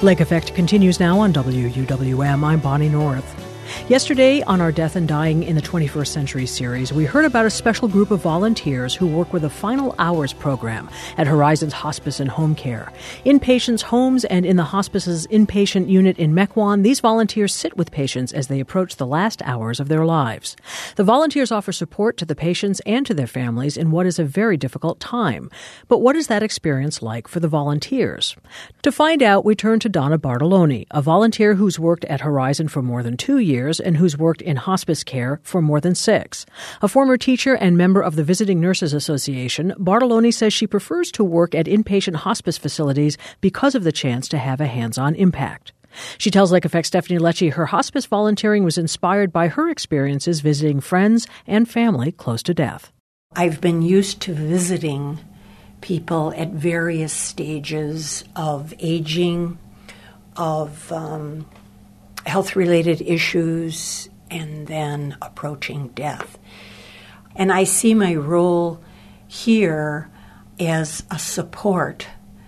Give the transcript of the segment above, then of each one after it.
Lake Effect continues now on WUWM. I'm Bonnie North. Yesterday, on our Death and Dying in the 21st Century series, we heard about a special group of volunteers who work with a Final Hours program at Horizons Hospice and Home Care. In patients' homes and in the hospice's inpatient unit in Mequon, these volunteers sit with patients as they approach the last hours of their lives. The volunteers offer support to the patients and to their families in what is a very difficult time. But what is that experience like for the volunteers? To find out, we turn to Donna Bartoloni, a volunteer who's worked at Horizon for more than 2 years and who's worked in hospice care for more than 6. A former teacher and member of the Visiting Nurses Association, Bartoloni says she prefers to work at inpatient hospice facilities because of the chance to have a hands-on impact. She tells Lake Effect's Stephanie Lecce her hospice volunteering was inspired by her experiences visiting friends and family close to death. I've been used to visiting people at various stages of aging, of health-related issues, and then approaching death. And I see my role here as a support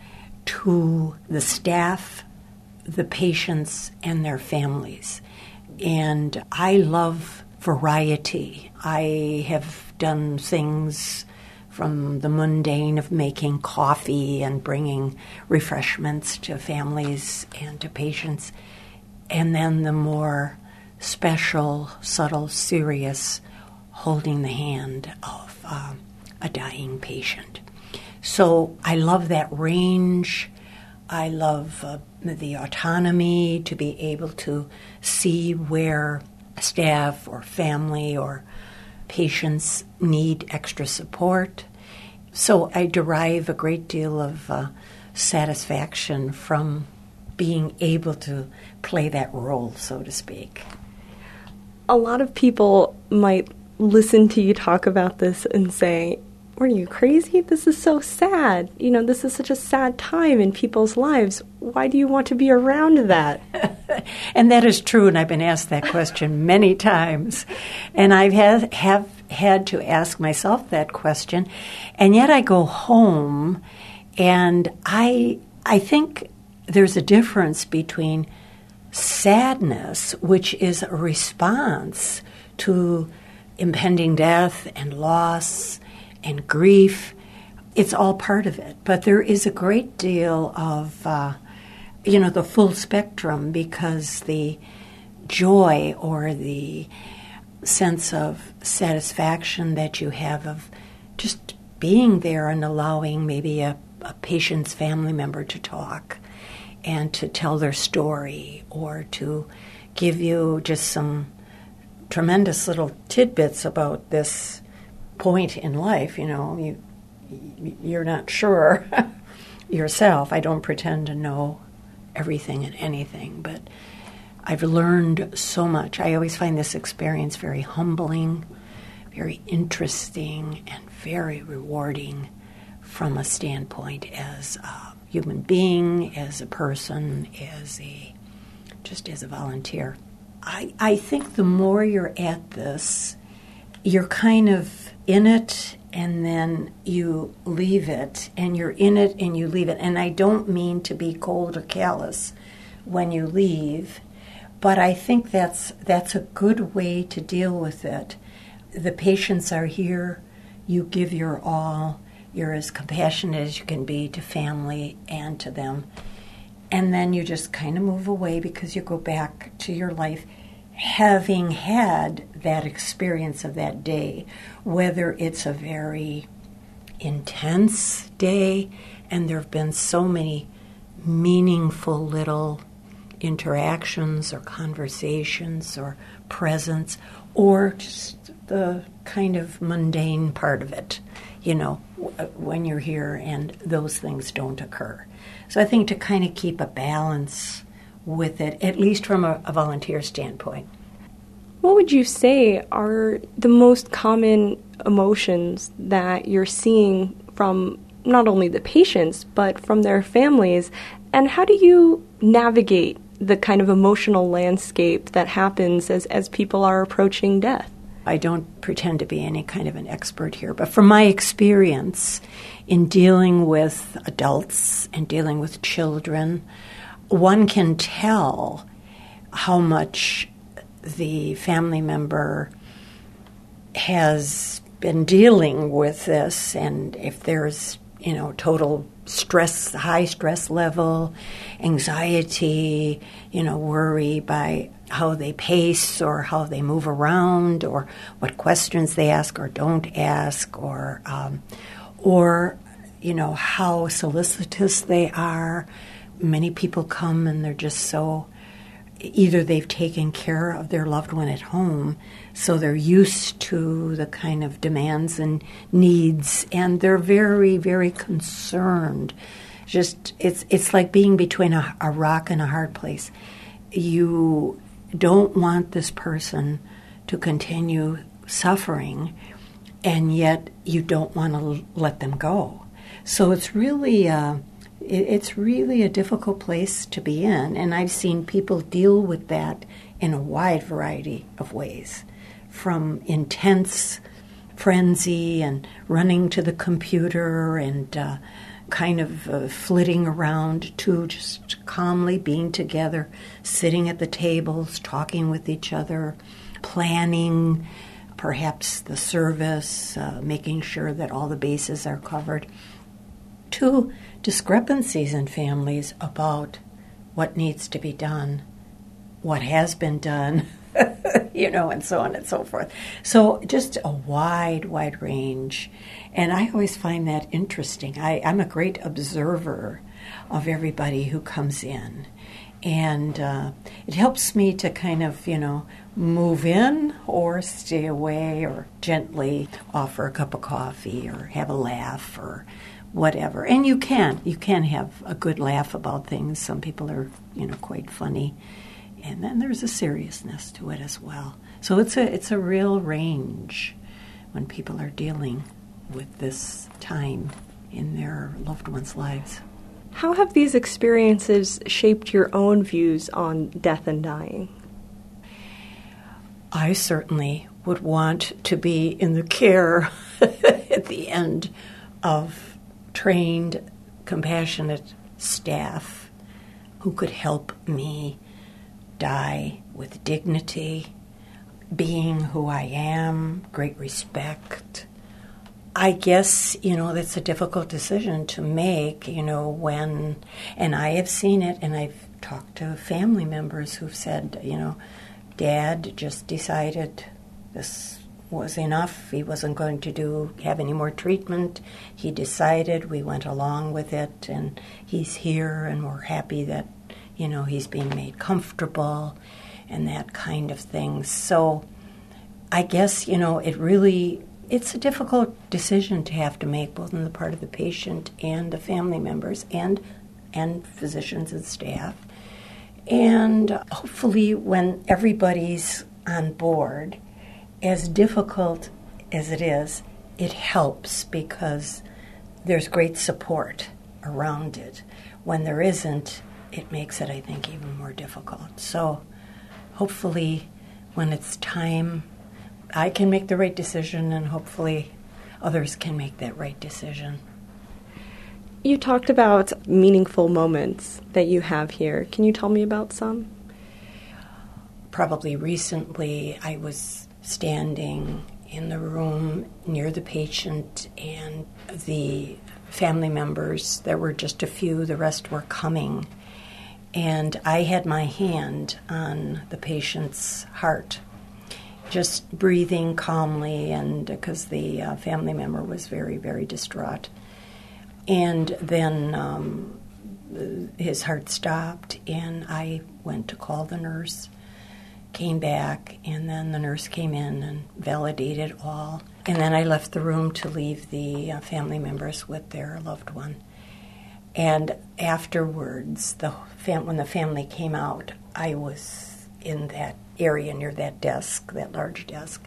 to the staff, the patients, and their families. And I love variety. I have done things from the mundane of making coffee and bringing refreshments to families and to patients, and then the more special, subtle, serious holding the hand of a dying patient. So I love that range. I love the autonomy to be able to see where staff or family or patients need extra support. So I derive a great deal of satisfaction from being able to play that role, so to speak. A lot of people might listen to you talk about this and say, "Are you crazy? This is so sad. This is such a sad time in people's lives. Why do you want to be around that?" And that is true, and I've been asked that question many times. And I have had to ask myself that question. And yet I go home, and I think there's a difference between sadness, which is a response to impending death and loss and grief. It's all part of it. But there is a great deal of, the full spectrum, because the joy or the sense of satisfaction that you have of just being there and allowing maybe a patient's family member to talk and to tell their story, or to give you just some tremendous little tidbits about this point in life. You're not sure yourself. I don't pretend to know everything and anything, but I've learned so much. I always find this experience very humbling, very interesting, and very rewarding from a standpoint as a human being, as a person, as a volunteer. I think the more you're at this, you're kind of in it, and then you leave it, and you're in it and you leave it. And I don't mean to be cold or callous when you leave, but I think that's a good way to deal with it. The patients are here, you give your all, you're as compassionate as you can be to family and to them. And then you just kind of move away, because you go back to your life having had that experience of that day, whether it's a very intense day and there have been so many meaningful little interactions or conversations or presence, or just the kind of mundane part of it, when you're here and those things don't occur. So I think to kind of keep a balance with it, at least from a volunteer standpoint. What would you say are the most common emotions that you're seeing from not only the patients, but from their families? And how do you navigate the kind of emotional landscape that happens as people are approaching death? I don't pretend to be any kind of an expert here, but from my experience in dealing with adults and dealing with children, one can tell how much the family member has been dealing with this, and if there's, total stress, high stress level, anxiety, worry by how they pace or how they move around or what questions they ask or don't ask or how solicitous they are. Many people come and they're just so, either they've taken care of their loved one at home, so they're used to the kind of demands and needs, and they're very, very concerned. Just it's like being between a rock and a hard place. You don't want this person to continue suffering, and yet you don't want to let them go. So it's really a difficult place to be in, and I've seen people deal with that in a wide variety of ways, from intense frenzy and running to the computer and kind of flitting around to just calmly being together, sitting at the tables, talking with each other, planning perhaps the service, making sure that all the bases are covered, to discrepancies in families about what needs to be done, what has been done, and so on and so forth. So just a wide, wide range. And I always find that interesting. I'm a great observer of everybody who comes in. And it helps me to kind of, move in or stay away or gently offer a cup of coffee or have a laugh or whatever. And you can have a good laugh about things. Some people are, quite funny. And then there's a seriousness to it as well. So it's a real range when people are dealing with this time in their loved ones' lives. How have these experiences shaped your own views on death and dying? I certainly would want to be in the care at the end of trained, compassionate staff who could help me die with dignity, being who I am, great respect. I guess, that's a difficult decision to make, when, and I have seen it, and I've talked to family members who've said, Dad just decided this was enough. He wasn't going to have any more treatment. He decided, we went along with it, and he's here, and we're happy that, he's being made comfortable and that kind of thing. So I guess, it's a difficult decision to have to make, both on the part of the patient and the family members and physicians and staff. And hopefully when everybody's on board, as difficult as it is, it helps because there's great support around it. When there isn't, it makes it, I think, even more difficult. So hopefully when it's time, I can make the right decision, and hopefully others can make that right decision. You talked about meaningful moments that you have here. Can you tell me about some? Probably recently I was standing in the room near the patient and the family members. There were just a few, the rest were coming. And I had my hand on the patient's heart, just breathing calmly, and because the family member was very, very distraught. And then his heart stopped, and I went to call the nurse, came back, and then the nurse came in and validated all. And then I left the room to leave the family members with their loved one. And afterwards, when the family came out, I was in that area near that desk, that large desk,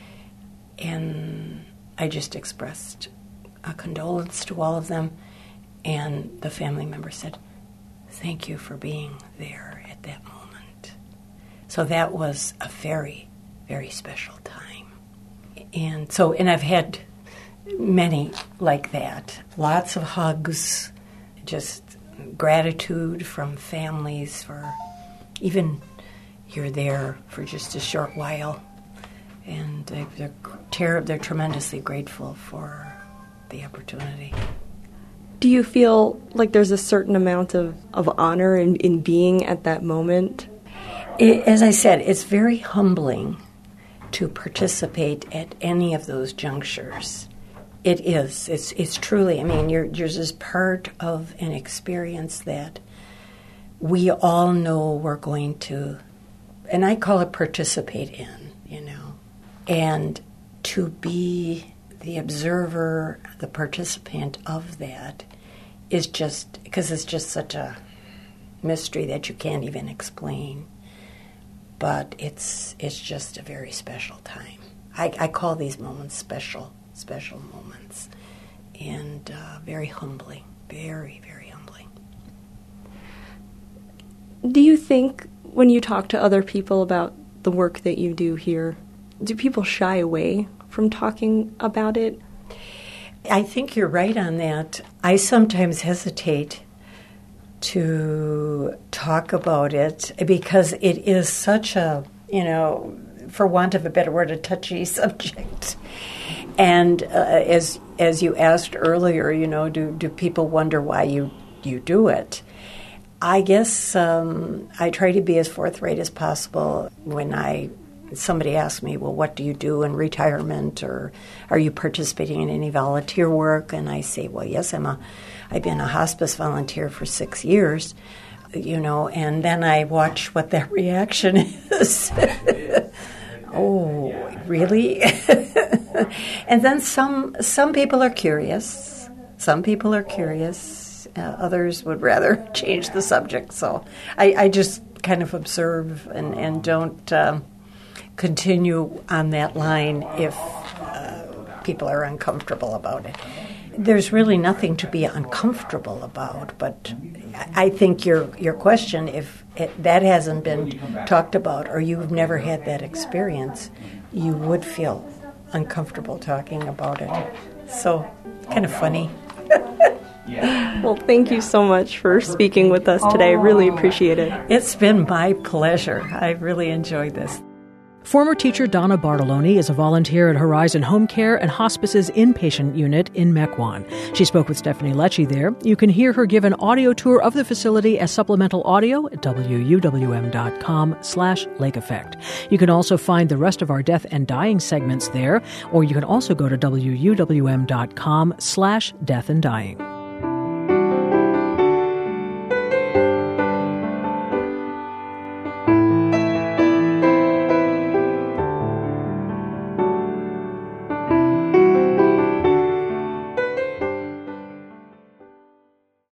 and I just expressed a condolence to all of them, and the family member said, "Thank you for being there at that moment." So that was a very, very special time. And I've had many like that, lots of hugs, just gratitude from families for even you're there for just a short while. And they're tremendously grateful for the opportunity. Do you feel like there's a certain amount of honor in being at that moment? As I said, it's very humbling to participate at any of those junctures. It is. It's truly, I mean, you're just part of an experience that we all know we're going to, and I call it participate in, And to be the observer, the participant of that is just, because it's just such a mystery that you can't even explain. But it's just a very special time. I call these moments special moments, and very humbling, very, very humbling. Do you think when you talk to other people about the work that you do here, do people shy away from talking about it? I think you're right on that. I sometimes hesitate to talk about it because it is such a, for want of a better word, a touchy subject. And as you asked earlier, do people wonder why you do it? I guess I try to be as forthright as possible when somebody asks me, well, what do you do in retirement, or are you participating in any volunteer work? And I say, well, yes, I've been a hospice volunteer for 6 years, and then I watch what that reaction is. Oh, really? And then some people are curious. Some people are curious. Others would rather change the subject. So I just kind of observe and don't continue on that line if people are uncomfortable about it. There's really nothing to be uncomfortable about, but I think your question, if that hasn't been talked about or you've never had that experience, you would feel uncomfortable talking about it. So, kind of funny. Well, thank you so much for speaking with us today. I really appreciate it. It's been my pleasure. I really enjoyed this. Former teacher Donna Bartoloni is a volunteer at Horizon Home Care and Hospice's inpatient unit in Mequon. She spoke with Stephanie Lecce there. You can hear her give an audio tour of the facility as supplemental audio at wuwm.com/Lake Effect. You can also find the rest of our Death and Dying segments there, or you can also go to wuwm.com/Death and Dying.